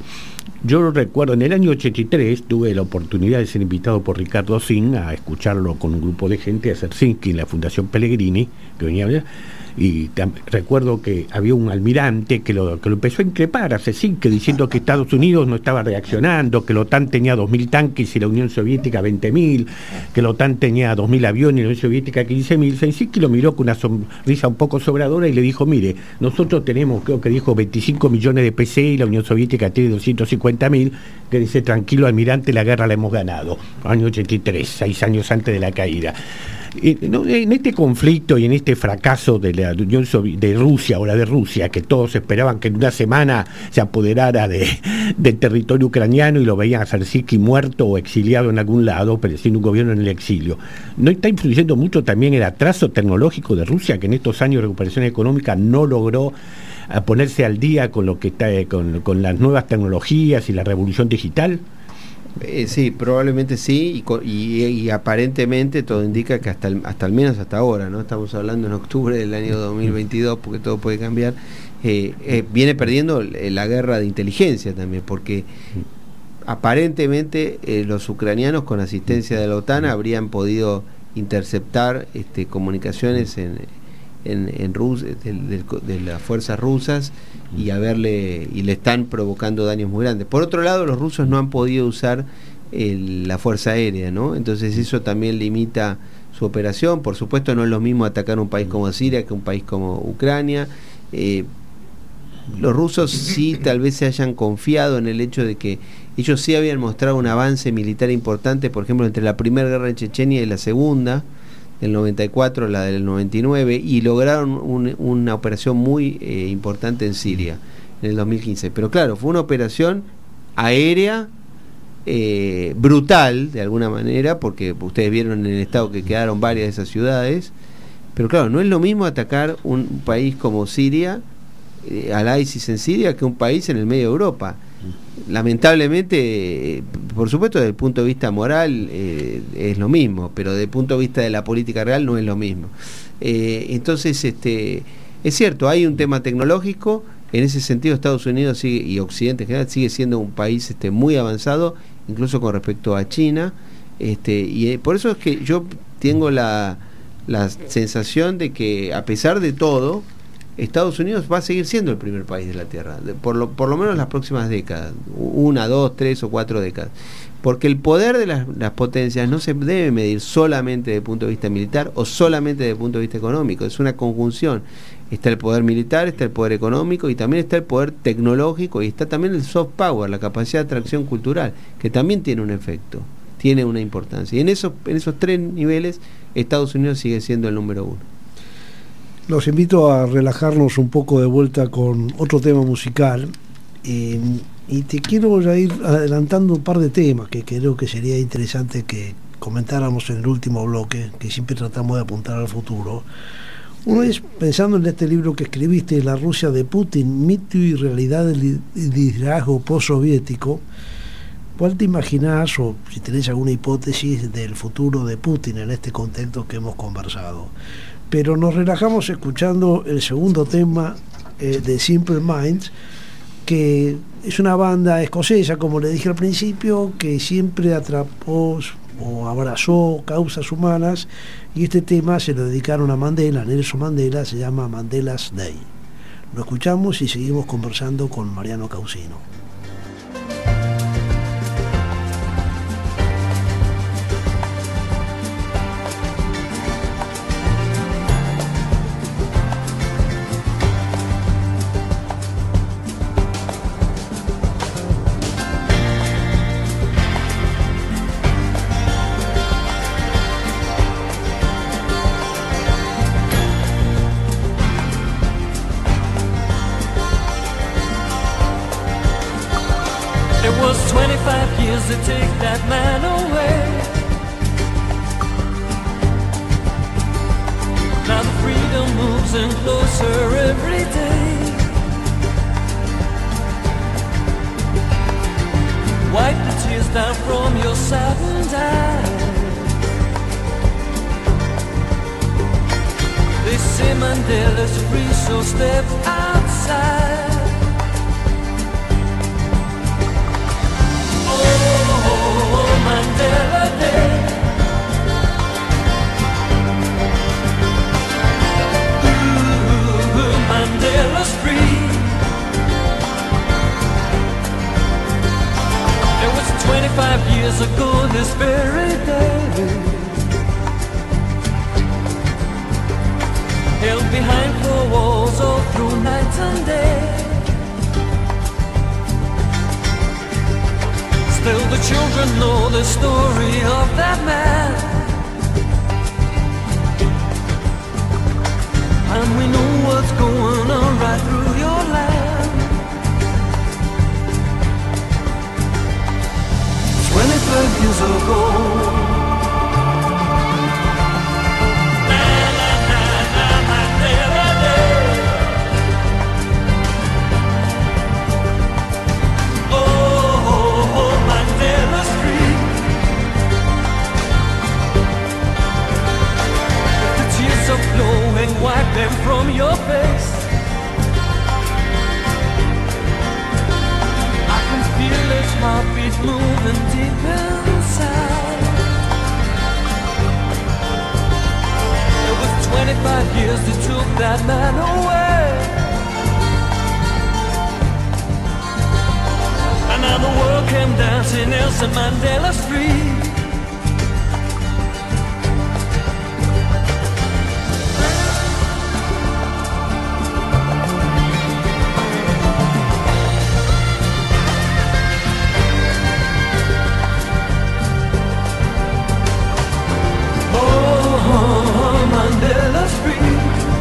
Yo recuerdo, en el año 83 tuve la oportunidad de ser invitado por Ricardo Zinn a escucharlo con un grupo de gente, a Helsinki, en la Fundación Pellegrini, que venía a ver, y recuerdo que había un almirante que lo empezó a increpar a Cecilque diciendo que Estados Unidos no estaba reaccionando, que la OTAN tenía 2.000 tanques y la Unión Soviética 20.000, que la OTAN tenía 2.000 aviones y la Unión Soviética 15.000. Cecilque lo miró con una sonrisa un poco sobradora y le dijo, mire, nosotros tenemos, creo que dijo, 25 millones de PC y la Unión Soviética tiene 250.000, que dice, tranquilo almirante, la guerra la hemos ganado. Año 83, 6 años antes de la caída. En este conflicto y en este fracaso de la Unión de Rusia, o la de Rusia, que todos esperaban que en una semana se apoderara del territorio ucraniano y lo veían a Cecilque muerto o exiliado en algún lado, pero sin un gobierno en el exilio, ¿no está influyendo mucho también el atraso tecnológico de Rusia, que en estos años de recuperación económica no logró ponerse al día con lo que está con las nuevas tecnologías y la revolución digital? Sí, probablemente sí, y aparentemente todo indica que hasta al menos hasta ahora, ¿no? Estamos hablando en octubre del año 2022, porque todo puede cambiar, viene perdiendo la guerra de inteligencia también, porque aparentemente los ucranianos con asistencia de la OTAN habrían podido interceptar comunicaciones en Rusia, de las fuerzas rusas, y le están provocando daños muy grandes. Por otro lado, los rusos no han podido usar la fuerza aérea, ¿no? Entonces eso también limita su operación. Por supuesto, no es lo mismo atacar un país como Siria que un país como Ucrania. Los rusos sí tal vez se hayan confiado en el hecho de que ellos sí habían mostrado un avance militar importante, por ejemplo, entre la primera guerra en Chechenia y la segunda, del 94, la del 99, y lograron una operación muy importante en Siria en el 2015. Pero claro, fue una operación aérea brutal, de alguna manera, porque ustedes vieron en el estado que quedaron varias de esas ciudades. Pero claro, no es lo mismo atacar un país como Siria, al ISIS en Siria, que un país en el medio de Europa. Lamentablemente, por supuesto, desde el punto de vista moral es lo mismo, pero desde el punto de vista de la política real no es lo mismo. Entonces, es cierto, hay un tema tecnológico. En ese sentido, Estados Unidos y Occidente en general sigue siendo un país muy avanzado, incluso con respecto a China, y por eso es que yo tengo la sensación de que, a pesar de todo, Estados Unidos va a seguir siendo el primer país de la Tierra, por lo menos las próximas décadas, 1, 2, 3 o 4 décadas, porque el poder de las potencias no se debe medir solamente desde el punto de vista militar o solamente desde el punto de vista económico, es una conjunción. Está el poder militar, está el poder económico y también está el poder tecnológico, y está también el soft power, la capacidad de atracción cultural, que también tiene un efecto, tiene una importancia, y en esos 3 niveles Estados Unidos sigue siendo el número 1. Los invito a relajarnos un poco de vuelta con otro tema musical, y te quiero ya ir adelantando un par de temas que creo que sería interesante que comentáramos en el último bloque, que siempre tratamos de apuntar al futuro. Uno es, pensando en este libro que escribiste, La Rusia de Putin, mito y realidad del liderazgo postsoviético, ¿cuál te imaginás, o si tenés alguna hipótesis del futuro de Putin en este contexto que hemos conversado? Pero nos relajamos escuchando el segundo tema de Simple Minds, que es una banda escocesa, como le dije al principio, que siempre atrapó o abrazó causas humanas, y este tema se lo dedicaron a Mandela, a Nelson Mandela, se llama Mandela's Day. Lo escuchamos y seguimos conversando con Mariano Causino. To take that man away. Now the freedom moves in closer every day. Wipe the tears down from your saddened eyes. They say Mandela's free, so step outside. Mandela Day. Ooh, 25 years ago this very day, held behind four walls all through night and day. Still the children know the story of that man, and we know what's going on right through your land. 25 years ago, blowing, wipe them from your face. I can feel his heartbeat moving deep inside. It was 25 years that took that man away, and now the world came dancing Nelson Mandela Street. Mandela Street.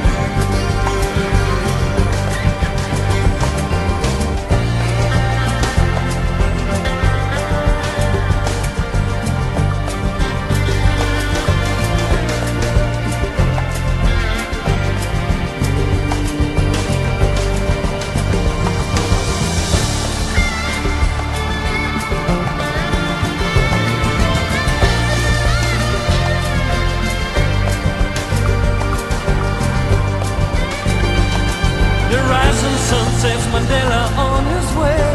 Sets Mandela on his way.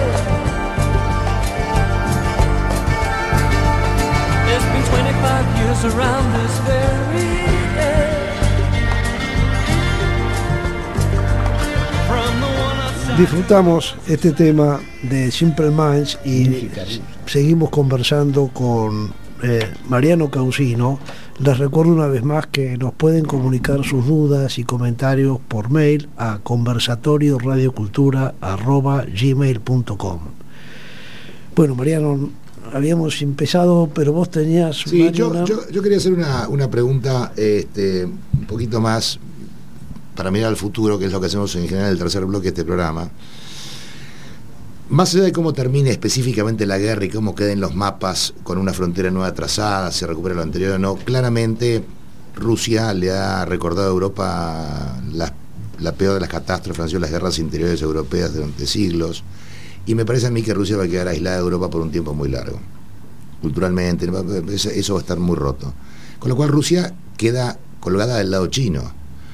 It's been 25 years around this very day. From the one outside. Disfrutamos este tema de Simple Minds y seguimos conversando con Mariano Causino. Les recuerdo una vez más que nos pueden comunicar sus dudas y comentarios por mail a conversatorioradiocultura@gmail.com. Bueno, Mariano, habíamos empezado, pero vos tenías... Sí, yo quería hacer una pregunta un poquito más para mirar al futuro, que es lo que hacemos en general en el tercer bloque de este programa. Más allá de cómo termine específicamente la guerra y cómo queden los mapas con una frontera nueva trazada, se recupera lo anterior o no, claramente Rusia le ha recordado a Europa la peor de las catástrofes, han sido las guerras interiores europeas durante siglos, y me parece a mí que Rusia va a quedar aislada de Europa por un tiempo muy largo. Culturalmente, eso va a estar muy roto. Con lo cual Rusia queda colgada del lado chino.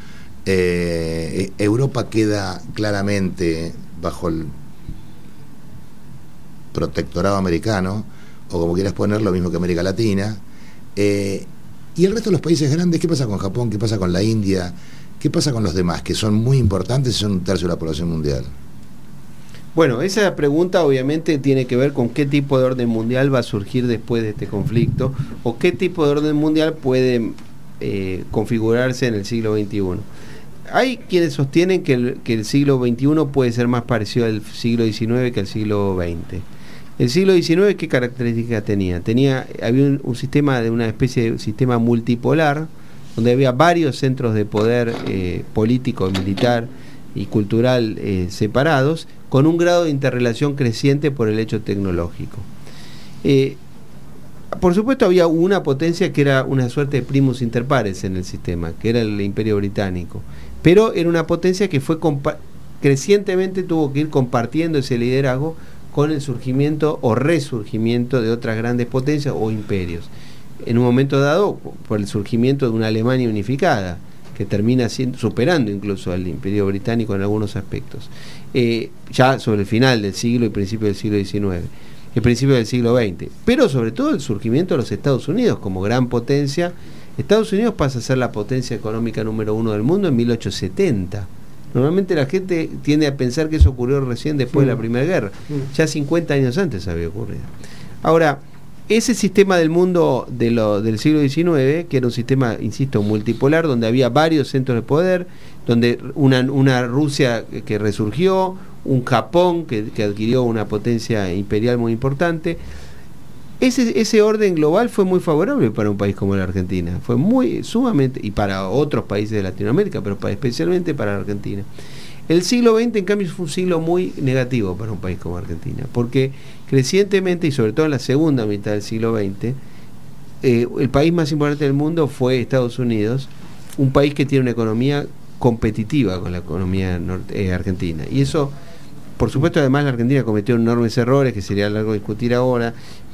Europa queda claramente bajo el protectorado americano, o como quieras poner, lo mismo que América Latina, y el resto de los países grandes. ¿Qué pasa con Japón? ¿Qué pasa con la India? ¿Qué pasa con los demás, que son muy importantes y son un tercio de la población mundial? Bueno, esa pregunta obviamente tiene que ver con qué tipo de orden mundial va a surgir después de este conflicto, o qué tipo de orden mundial puede configurarse en el siglo XXI. Hay quienes sostienen que el siglo XXI puede ser más parecido al siglo XIX que al siglo XX. El siglo XIX, ¿qué características tenía? Había un sistema, de una especie de sistema multipolar, donde había varios centros de poder político, militar y cultural separados, con un grado de interrelación creciente por el hecho tecnológico. Por supuesto había una potencia que era una suerte de primus inter pares en el sistema, que era el Imperio Británico, pero era una potencia que fue crecientemente tuvo que ir compartiendo ese liderazgo con el surgimiento o resurgimiento de otras grandes potencias o imperios. En un momento dado, por el surgimiento de una Alemania unificada, que termina superando incluso al Imperio Británico en algunos aspectos, ya sobre el final del siglo y principio del siglo XIX, el principio del siglo XX, pero sobre todo el surgimiento de los Estados Unidos como gran potencia. Estados Unidos pasa a ser la potencia económica número 1 del mundo en 1870. Normalmente la gente tiende a pensar que eso ocurrió recién después de la Primera Guerra. Ya 50 años antes había ocurrido. Ahora, ese sistema del mundo del siglo XIX, que era un sistema, insisto, multipolar, donde había varios centros de poder, donde una Rusia que resurgió, un Japón que adquirió una potencia imperial muy importante. Ese orden global fue muy favorable para un país como la Argentina, fue muy sumamente, y para otros países de Latinoamérica, pero especialmente para la Argentina. El siglo XX, en cambio, fue un siglo muy negativo para un país como Argentina, porque crecientemente, y sobre todo en la segunda mitad del siglo XX, el país más importante del mundo fue Estados Unidos, un país que tiene una economía competitiva con la economía argentina. Y eso, por supuesto, además la Argentina cometió enormes errores, que sería largo discutir ahora,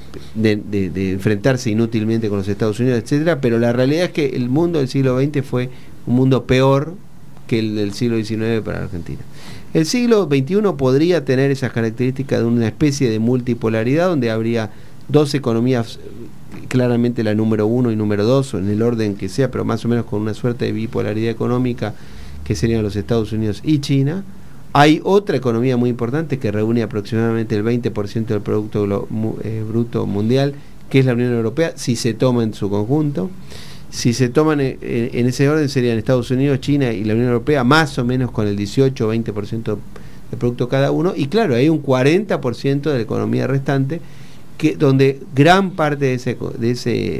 de enfrentarse inútilmente con los Estados Unidos, etcétera, pero la realidad es que el mundo del siglo XX fue un mundo peor que el del siglo XIX para la Argentina. El siglo XXI podría tener esas características de una especie de multipolaridad, donde habría dos economías, claramente la número 1 y número 2, o en el orden que sea, pero más o menos con una suerte de bipolaridad económica, que serían los Estados Unidos y China. Hay otra economía muy importante que reúne aproximadamente el 20% del Producto Bruto Mundial, que es la Unión Europea, si se toma en su conjunto. Si se toman en ese orden, serían Estados Unidos, China y la Unión Europea, más o menos con el 18 o 20% de producto cada uno. Y claro, hay un 40% de la economía restante, donde gran parte de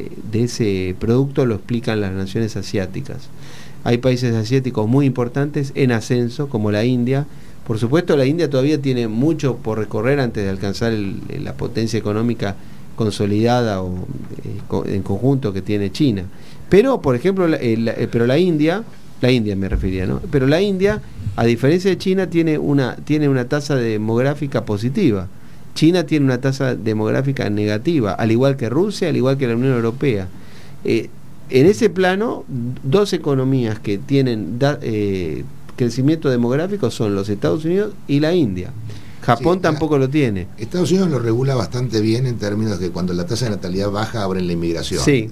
ese producto lo explican las naciones asiáticas. Hay países asiáticos muy importantes en ascenso, como la India. Por supuesto, la India todavía tiene mucho por recorrer antes de alcanzar la potencia económica consolidada o en conjunto que tiene China. Pero, por ejemplo, la India me refería, ¿no? Pero la India, a diferencia de China, tiene una tasa demográfica positiva. China tiene una tasa demográfica negativa, al igual que Rusia, al igual que la Unión Europea. En ese plano, dos economías que tienen crecimiento demográfico son los Estados Unidos y la India. Japón tampoco lo tiene. Estados Unidos lo regula bastante bien en términos de que cuando la tasa de natalidad baja abren la inmigración. Sí.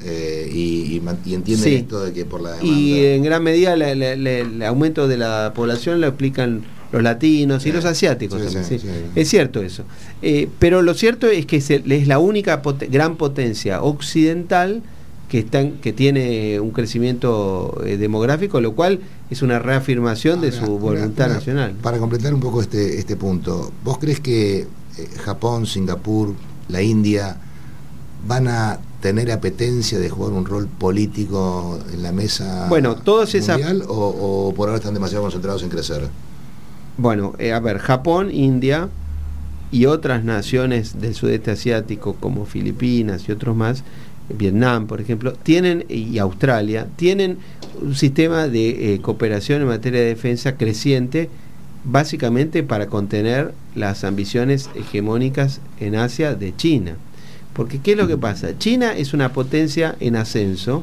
Y entienden esto de que por la demanda. Y en gran medida el aumento de la población lo explican los latinos y los asiáticos también. Sí. Es cierto eso. Pero lo cierto es que es la única gran potencia occidental que tiene un crecimiento demográfico, lo cual es una reafirmación de su voluntad nacional. Para completar un poco este punto, ¿vos crees que Japón, Singapur, la India van a tener apetencia de jugar un rol político en la mesa mundial o por ahora están demasiado concentrados en crecer? Bueno, a ver, Japón, India y otras naciones del sudeste asiático como Filipinas y otros más, Vietnam, por ejemplo, y Australia, tienen un sistema de cooperación en materia de defensa creciente, básicamente para contener las ambiciones hegemónicas en Asia de China. Porque, ¿qué es lo que pasa? China es una potencia en ascenso,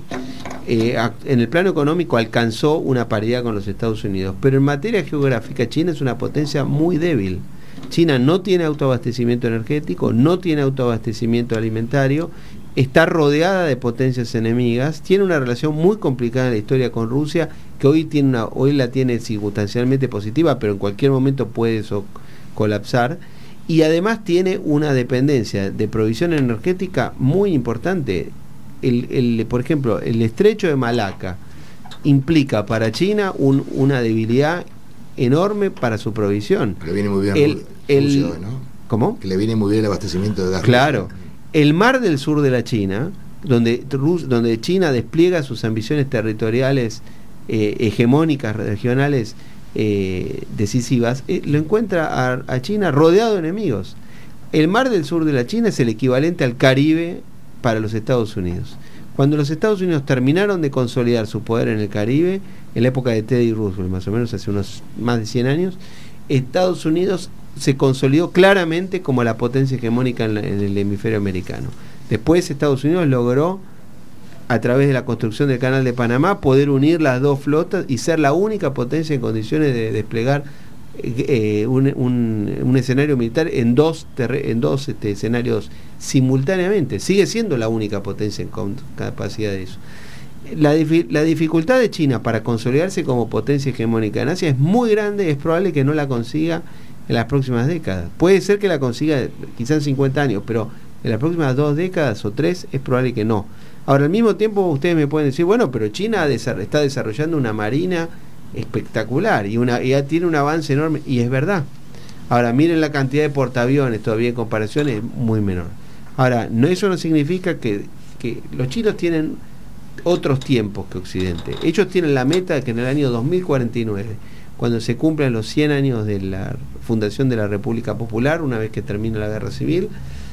en el plano económico alcanzó una paridad con los Estados Unidos, pero en materia geográfica China es una potencia muy débil. China no tiene autoabastecimiento energético, no tiene autoabastecimiento alimentario, está rodeada de potencias enemigas, tiene una relación muy complicada en la historia con Rusia, que hoy la tiene circunstancialmente positiva, pero en cualquier momento puede eso colapsar, y además tiene una dependencia de provisión energética muy importante. Por ejemplo, el estrecho de Malaca implica para China una debilidad enorme para su provisión. Le viene muy bien Rusia hoy, ¿no? ¿Cómo? Que le viene muy bien el abastecimiento de gas. Claro. El mar del sur de la China, donde China despliega sus ambiciones territoriales hegemónicas, regionales, decisivas, lo encuentra a China rodeado de enemigos. El mar del sur de la China es el equivalente al Caribe para los Estados Unidos. Cuando los Estados Unidos terminaron de consolidar su poder en el Caribe, en la época de Teddy Roosevelt, más o menos hace unos más de 100 años, Estados Unidos se consolidó claramente como la potencia hegemónica en el hemisferio americano. Después Estados Unidos logró, a través de la construcción del Canal de Panamá, poder unir las dos flotas y ser la única potencia en condiciones de desplegar un escenario militar en dos escenarios simultáneamente. Sigue siendo la única potencia en capacidad de eso. La dificultad de China para consolidarse como potencia hegemónica en Asia es muy grande y es probable que no la consiga en las próximas décadas. Puede ser que la consiga quizás en 50 años, pero en las próximas 2 décadas o 3 es probable que no. Ahora, al mismo tiempo ustedes me pueden decir, bueno, pero China está desarrollando una marina espectacular y ya tiene un avance enorme, y es verdad. Ahora, miren la cantidad de portaaviones, todavía en comparación es muy menor. Ahora, eso no significa que los chinos tienen otros tiempos que Occidente. Ellos tienen la meta de que en el año 2049, cuando se cumplan los 100 años de la fundación de la República Popular, una vez que termine la guerra civil,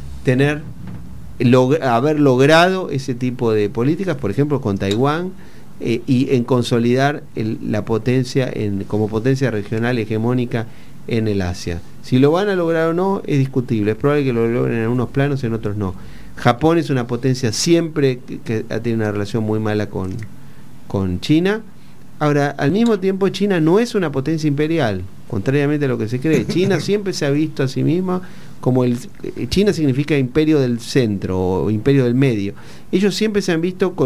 haber logrado ese tipo de políticas, por ejemplo con Taiwán, y en consolidar la potencia como potencia regional hegemónica en el Asia. Si lo van a lograr o no es discutible, es probable que lo logren en algunos planos, en otros no. Japón es una potencia siempre que ha tenido una relación muy mala con China. Ahora, al mismo tiempo, China no es una potencia imperial, contrariamente a lo que se cree. China siempre se ha visto a sí misma como China significa imperio del centro o imperio del medio. Ellos siempre se han visto con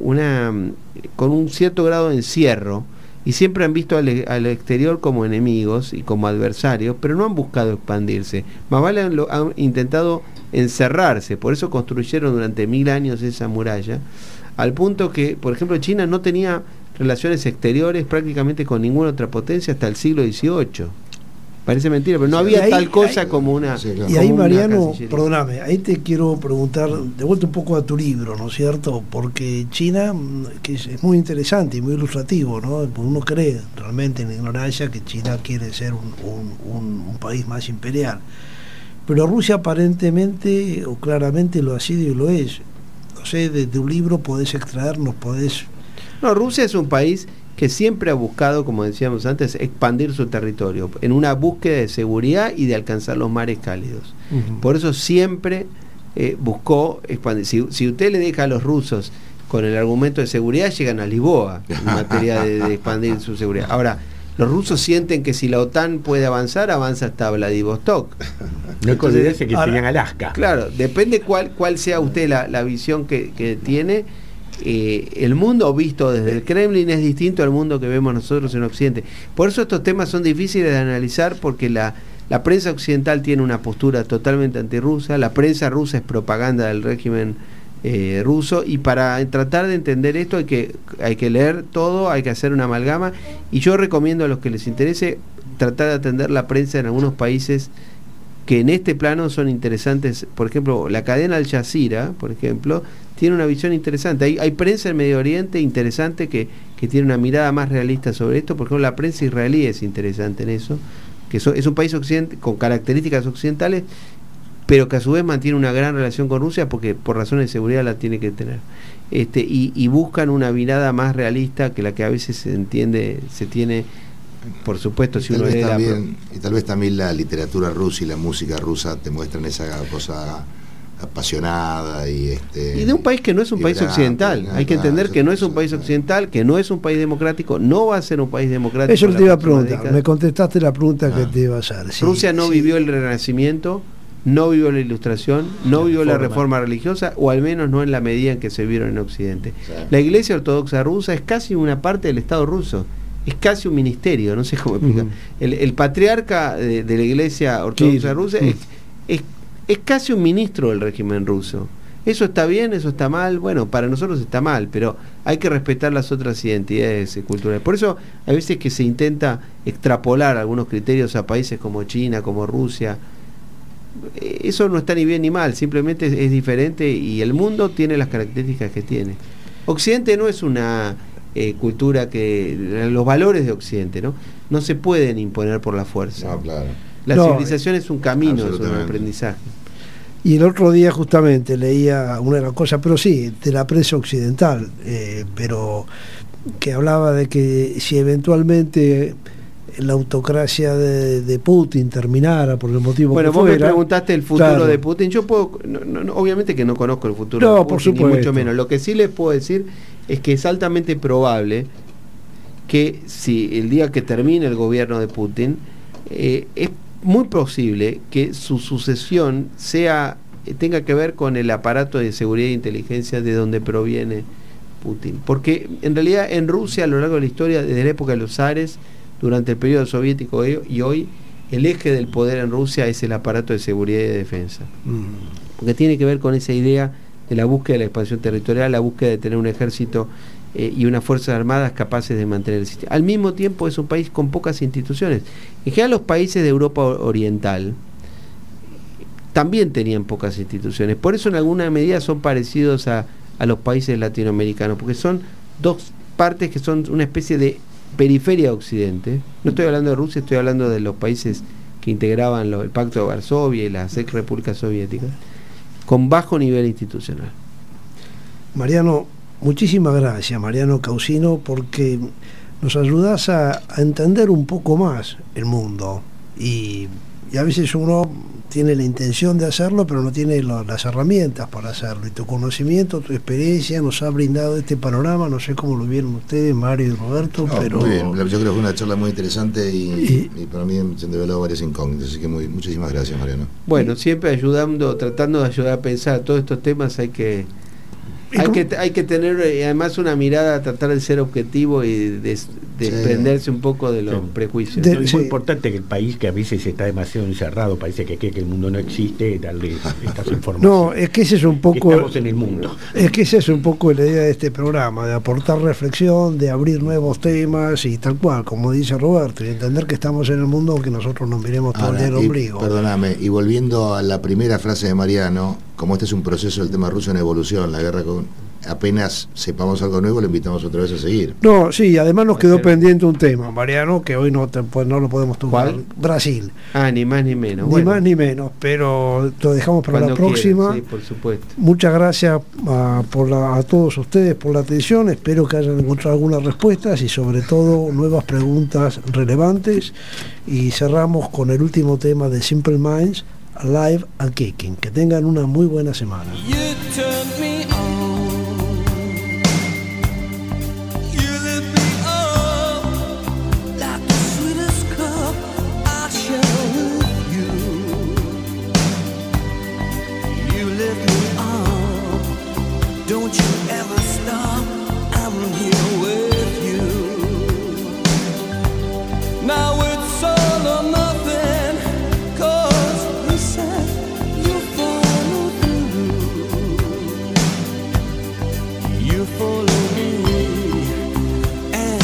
con un cierto grado de encierro, y siempre han visto al exterior como enemigos y como adversarios, pero no han buscado expandirse. Más vale han intentado encerrarse. Por eso construyeron durante 1000 años esa muralla, al punto que, por ejemplo, China no tenía relaciones exteriores prácticamente con ninguna otra potencia hasta el siglo XVIII. Parece mentira, pero no había tal cosa como una... Sí, claro. Y ahí, Mariano, perdóname, ahí te quiero preguntar, de vuelta un poco a tu libro, ¿no es cierto? Porque China, que es muy interesante y muy ilustrativo, ¿no? Porque uno cree realmente en la ignorancia que China quiere ser un país más imperial. Pero Rusia aparentemente o claramente lo ha sido y lo es. No sé, de un libro podés extraernos, podés... No, Rusia es un país que siempre ha buscado, como decíamos antes, expandir su territorio en una búsqueda de seguridad y de alcanzar los mares cálidos. Por eso siempre buscó expandir. Si usted le deja a los rusos con el argumento de seguridad, llegan a Lisboa en materia de expandir su seguridad. Ahora, los rusos sienten que si la OTAN puede avanzar, avanza hasta Vladivostok. No es que tenían Alaska. Claro, depende cuál sea usted la visión que tiene. El mundo visto desde el Kremlin es distinto al mundo que vemos nosotros en Occidente. Por eso estos temas son difíciles de analizar, porque la prensa occidental tiene una postura totalmente antirrusa, la prensa rusa es propaganda del régimen ruso, y para tratar de entender esto hay que leer todo, hay que hacer una amalgama, y yo recomiendo a los que les interese tratar de atender la prensa en algunos países que en este plano son interesantes. Por ejemplo, la cadena Al Jazeera, por ejemplo, tiene una visión interesante. Hay prensa en Medio Oriente interesante que tiene una mirada más realista sobre esto. Por ejemplo, la prensa israelí es interesante en eso, que es un país con características occidentales, pero que a su vez mantiene una gran relación con Rusia, porque por razones de seguridad la tiene que tener. Y buscan una mirada más realista que la que a veces se tiene. Por supuesto, si uno lee y tal vez también la literatura rusa y la música rusa te muestran esa cosa apasionada y de un país que no es un país occidental. Hay que entender que no es un país occidental, que no es un país democrático, no va a ser un país democrático. Eso te iba a preguntar, me contestaste la pregunta que te iba a hacer. Sí, Rusia no vivió el Renacimiento, no vivió la Ilustración, no vivió la reforma religiosa, o al menos no en la medida en que se vieron en Occidente. La Iglesia Ortodoxa rusa es casi una parte del Estado ruso. Es casi un ministerio, no sé cómo explicar. El patriarca de la Iglesia Ortodoxa rusa es casi un ministro del régimen ruso. ¿Eso está bien? ¿Eso está mal? Bueno, para nosotros está mal, pero hay que respetar las otras identidades culturales. Por eso hay veces que se intenta extrapolar algunos criterios a países como China, como Rusia. Eso no está ni bien ni mal, simplemente es diferente, y el mundo tiene las características que tiene. Occidente no es una... cultura los valores de Occidente no se pueden imponer por la fuerza. No, claro. La civilización es un camino, es un aprendizaje. Y el otro día justamente leía una de las cosas, pero sí, de la prensa occidental, pero que hablaba de que si eventualmente la autocracia de Putin terminara por el motivo que fuera. Bueno, vos me preguntaste el futuro de Putin. Yo obviamente que no conozco el futuro de Putin, por supuesto, ni mucho menos. Lo que sí les puedo decir es que es altamente probable que si el día que termine el gobierno de Putin, es muy posible que su sucesión tenga que ver con el aparato de seguridad e inteligencia de donde proviene Putin. Porque en realidad en Rusia, a lo largo de la historia, desde la época de los zares, durante el periodo soviético y hoy, el eje del poder en Rusia es el aparato de seguridad y de defensa. porque tiene que ver con esa idea de la búsqueda de la expansión territorial, la búsqueda de tener un ejército y unas fuerzas armadas capaces de mantener el sistema. Al mismo tiempo es un país con pocas instituciones. En general los países de Europa Oriental también tenían pocas instituciones, por eso en alguna medida son parecidos a los países latinoamericanos, porque son dos partes que son una especie de periferia de Occidente. No estoy hablando de Rusia, estoy hablando de los países que integraban el Pacto de Varsovia y las ex repúblicas soviéticas, con bajo nivel institucional. Mariano, muchísimas gracias, Mariano Causino, porque nos ayudas a entender un poco más el mundo y a veces uno tiene la intención de hacerlo, pero no tiene las herramientas para hacerlo, y tu conocimiento, tu experiencia nos ha brindado este panorama. No sé cómo lo vieron ustedes, Mario y Roberto, pero... Muy bien, yo creo que fue una charla muy interesante y para mí se han develado varias incógnitas, así que muchísimas gracias, Mariano. Bueno, siempre tratando de ayudar a pensar todos estos temas, hay que tener además una mirada, tratar de ser objetivo y desprenderse un poco de los prejuicios. Es muy importante que el país, que a veces está demasiado encerrado, parece que cree que el mundo no existe, darle estas informaciones. No, es que ese es un poco... Estamos en el mundo. Es que esa es un poco la idea de este programa, de aportar reflexión, de abrir nuevos temas y tal cual, como dice Roberto, y entender que estamos en el mundo aunque nosotros nos miremos todo el día el ombligo. Perdóname, y volviendo a la primera frase de Mariano, como este es un proceso del tema ruso en evolución, la guerra con... apenas sepamos algo nuevo, lo invitamos otra vez a seguir. No, sí, además nos quedó pendiente un tema, Mariano, que hoy no lo podemos tocar. ¿Cuál? Brasil. Ni más ni menos. Ni más ni menos, pero lo dejamos para la próxima. Sí, por supuesto. Muchas gracias a todos ustedes por la atención. Espero que hayan encontrado algunas respuestas y sobre todo nuevas preguntas relevantes. Y cerramos con el último tema de Simple Minds, Alive and Kicking. Que tengan una muy buena semana. Don't you ever stop, I'm here with you. Now it's all or nothing, 'cause you said you follow through. You follow me, and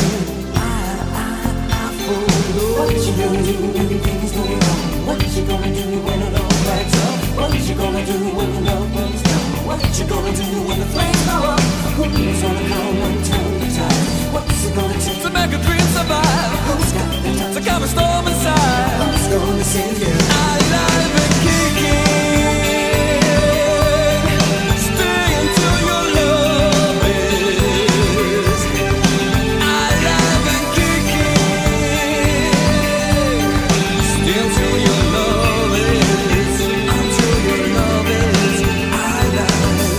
I follow. What you gonna do when you think it's going wrong? What you gonna do when it all backs up? What you gonna do when the love comes down? What you gonna do when the flames go up? Who's gonna come and turn the tide? What's it gonna take to make a dream survive? Who's got the time to calm a storm inside? Who's gonna save you? Alive and kicking. Stay until your love is alive and kicking. Stay until your love is, until your love is alive.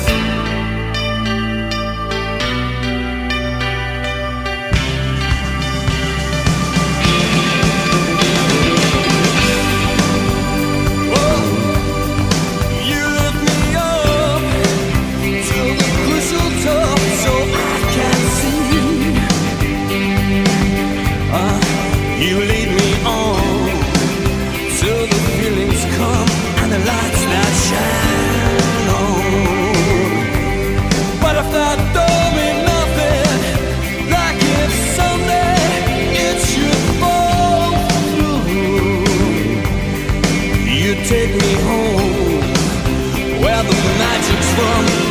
You lead me on till the feelings come and the lights that shine on. But if that don't mean nothing, like if someday it should fall through, you take me home where the magic's from.